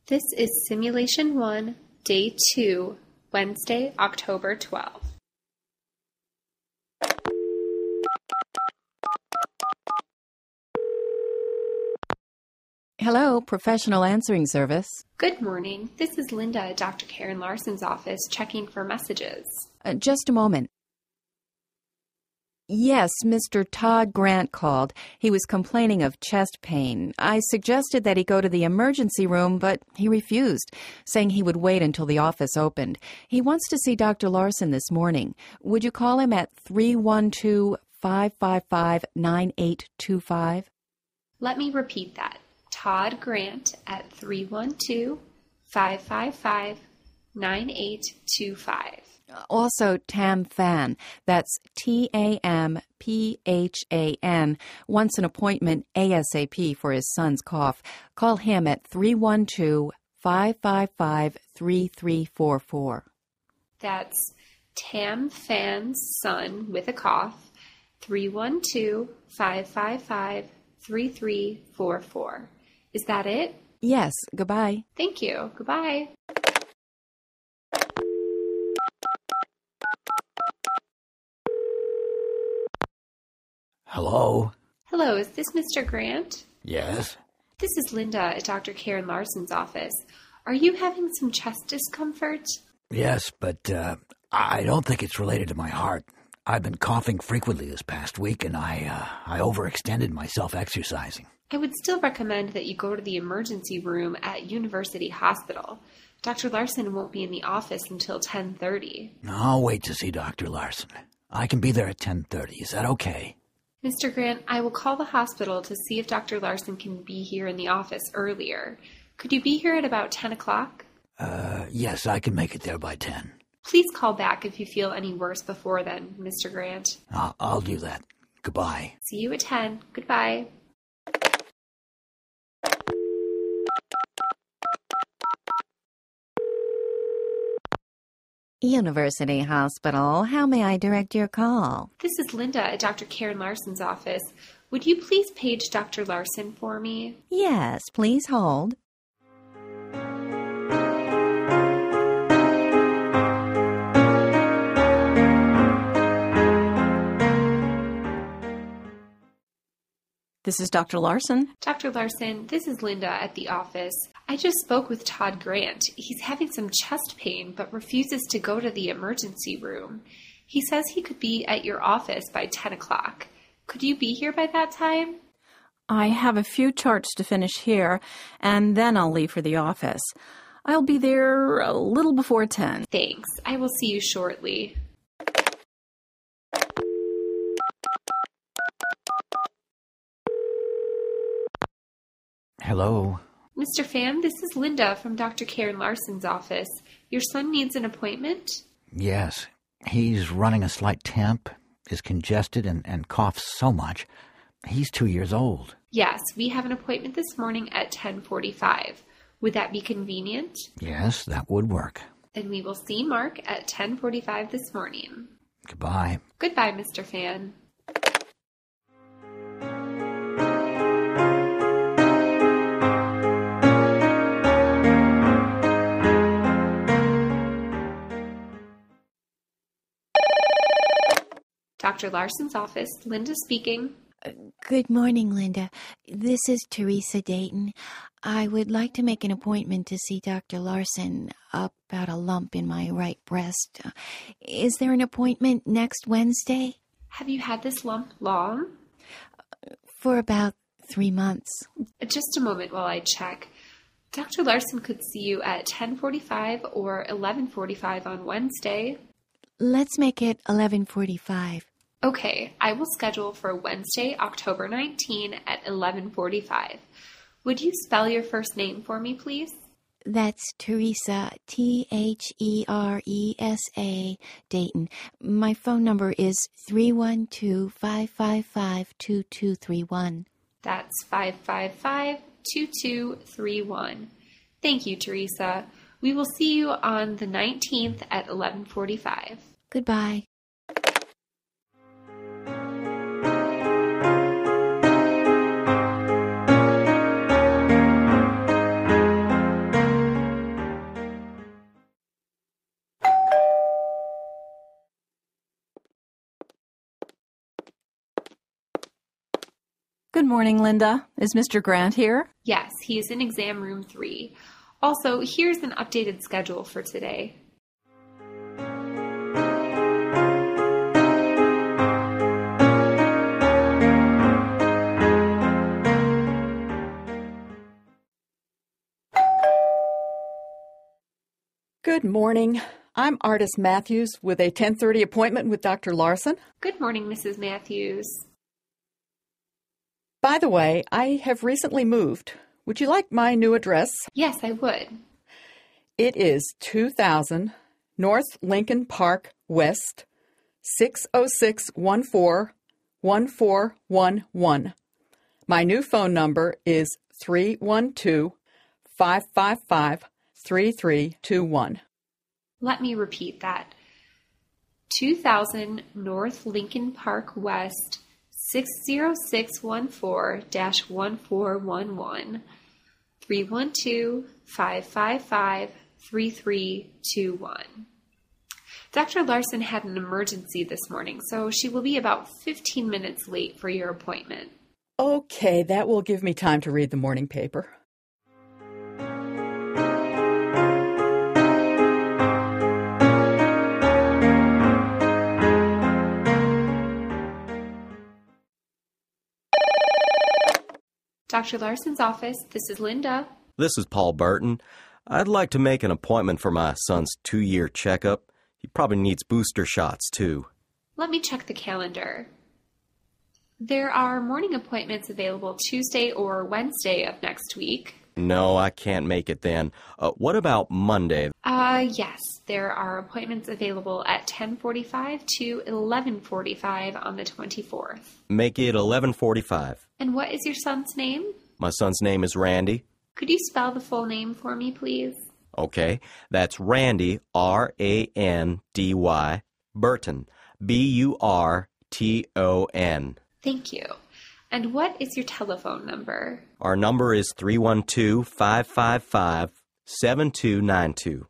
This is Simulation 1, Day 2, Wednesday, October 12th. Hello, Professional Answering Service. Good morning. This is Linda at Dr. Karen Larson's office checking for messages. Just a moment. Yes, Mr. Todd Grant called. He was complaining of chest pain. I suggested that he go to the emergency room, but he refused, saying he would wait until the office opened. He wants to see Dr. Larson this morning. Would you call him at 312-555-9825? Let me repeat that. Todd Grant at 312-555-9825. Also, Tam Phan, that's T-A-M-P-H-A-N, wants an appointment ASAP for his son's cough. Call him at 312-555-3344. That's Tam Phan's son with a cough, 312-555-3344. Is that it? Yes, goodbye. Thank you. Goodbye. Hello? Hello, is this Mr. Grant? Yes? This is Linda at Dr. Karen Larson's office. Are you having some chest discomfort? Yes, but I don't think it's related to my heart. I've been coughing frequently this past week, and I overextended myself exercising. I would still recommend that you go to the emergency room at University Hospital. Dr. Larson won't be in the office until 10:30. I'll wait to see Dr. Larson. I can be there at 10:30. Is that okay? Mr. Grant, I will call the hospital to see if Dr. Larson can be here in the office earlier. Could you be here at about 10 o'clock? Yes, I can make it there by 10. Please call back if you feel any worse before then, Mr. Grant. I'll do that. Goodbye. See you at 10. Goodbye. University Hospital, how may I direct your call? This is Linda at Dr. Karen Larson's office. Would you please page Dr. Larson for me? Yes, please hold. This is Dr. Larson. Dr. Larson, this is Linda at the office. I just spoke with Todd Grant. He's having some chest pain but refuses to go to the emergency room. He says he could be at your office by 10 o'clock. Could you be here by that time? I have a few charts to finish here, and then I'll leave for the office. I'll be there a little before 10. Thanks. I will see you shortly. Hello? Mr. Phan, this is Linda from Dr. Karen Larson's office. Your son needs an appointment? Yes. He's running a slight temp, is congested, and coughs so much. He's 2 years old. Yes, we have an appointment this morning at 10:45. Would that be convenient? Yes, that would work. Then we will see Mark at 10:45 this morning. Goodbye. Goodbye, Mr. Phan. Dr. Larson's office, Linda speaking. Good morning, Linda. This is Teresa Dayton. I would like to make an appointment to see Dr. Larson about a lump in my right breast. Is there an appointment next Wednesday? Have you had this lump long? For about 3 months. Just a moment while I check. Dr. Larson could see you at 10:45 or 11:45 on Wednesday. Let's make it 11:45. Okay, I will schedule for Wednesday, October 19 at 11:45. Would you spell your first name for me, please? That's Teresa, T-H-E-R-E-S-A, Dayton. My phone number is 312-555-2231. That's 555-2231. Thank you, Teresa. We will see you on the 19th at 11:45. Goodbye. Good morning, Linda. Is Mr. Grant here? Yes, he is in exam room 3. Also, here's an updated schedule for today. Good morning. I'm Artis Matthews with a 10:30 appointment with Dr. Larson. Good morning, Mrs. Matthews. By the way, I have recently moved. Would you like my new address? Yes, I would. It is 2000 North Lincoln Park West, 60614 1411. My new phone number is 312-555-3321. Let me repeat that. 2000 North Lincoln Park West, 60614-1411, 312-555-3321. Dr. Larson had an emergency this morning, so she will be about 15 minutes late for your appointment. Okay, that will give me time to read the morning paper. Dr. Larson's office, this is Linda. This is Paul Burton. I'd like to make an appointment for my son's 2-year checkup. He probably needs booster shots, too. Let me check the calendar. There are morning appointments available Tuesday or Wednesday of next week. No, I can't make it then. What about Monday? Yes, there are appointments available at 10:45 to 11:45 on the 24th. Make it 11:45. And what is your son's name? My son's name is Randy. Could you spell the full name for me, please? Okay, that's Randy, R-A-N-D-Y, Burton, B-U-R-T-O-N. Thank you. And what is your telephone number? Our number is 312-555-7292.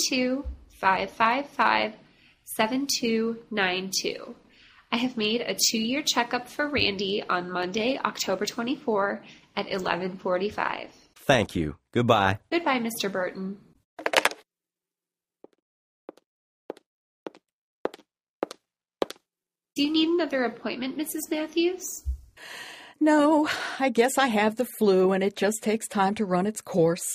312-555-7292. I have made a 2-year checkup for Randy on Monday, October 24 at 11:45. Thank you. Goodbye. Goodbye, Mr. Burton. Do you need another appointment, Mrs. Matthews? No, I guess I have the flu and it just takes time to run its course.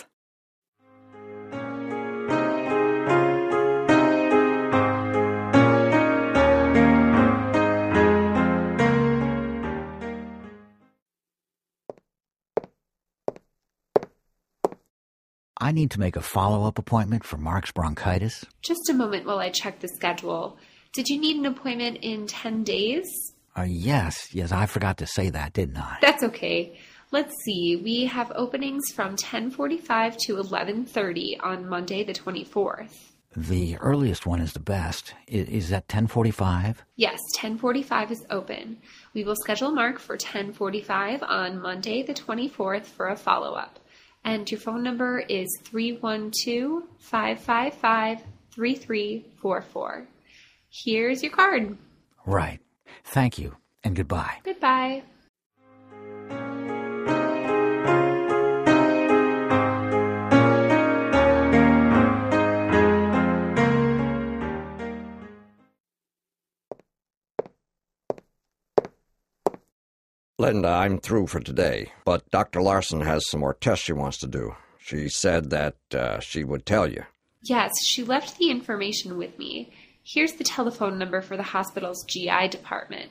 I need to make a follow-up appointment for Mark's bronchitis. Just a moment while I check the schedule. Did you need an appointment in 10 days? Yes, I forgot to say that, didn't I? That's okay. Let's see. We have openings from 10:45 to 11:30 on Monday the 24th. The earliest one is the best. Is that 10:45? Yes, 10:45 is open. We will schedule Mark for 10:45 on Monday the 24th for a follow-up. And your phone number is 312-555-3344. Here's your card. Right. Thank you, and goodbye. Goodbye. Linda, I'm through for today, but Dr. Larson has some more tests she wants to do. She said that she would tell you. Yes, she left the information with me. Here's the telephone number for the hospital's GI department.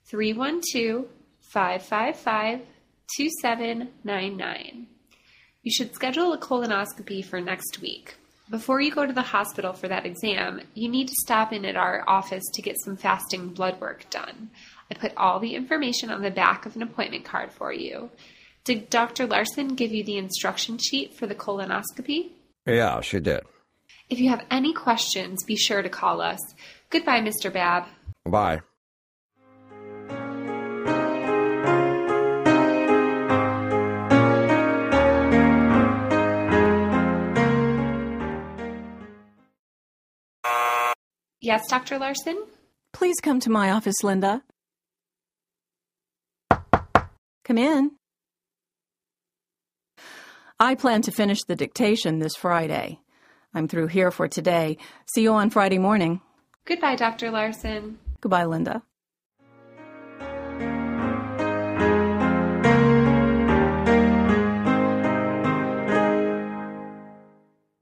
312-555-2799. You should schedule a colonoscopy for next week. Before you go to the hospital for that exam, you need to stop in at our office to get some fasting blood work done. I put all the information on the back of an appointment card for you. Did Dr. Larson give you the instruction sheet for the colonoscopy? Yeah, she did. If you have any questions, be sure to call us. Goodbye, Mr. Babb. Bye. Yes, Dr. Larson? Please come to my office, Linda. Come in. I plan to finish the dictation this Friday. I'm through here for today. See you on Friday morning. Goodbye, Dr. Larson. Goodbye, Linda.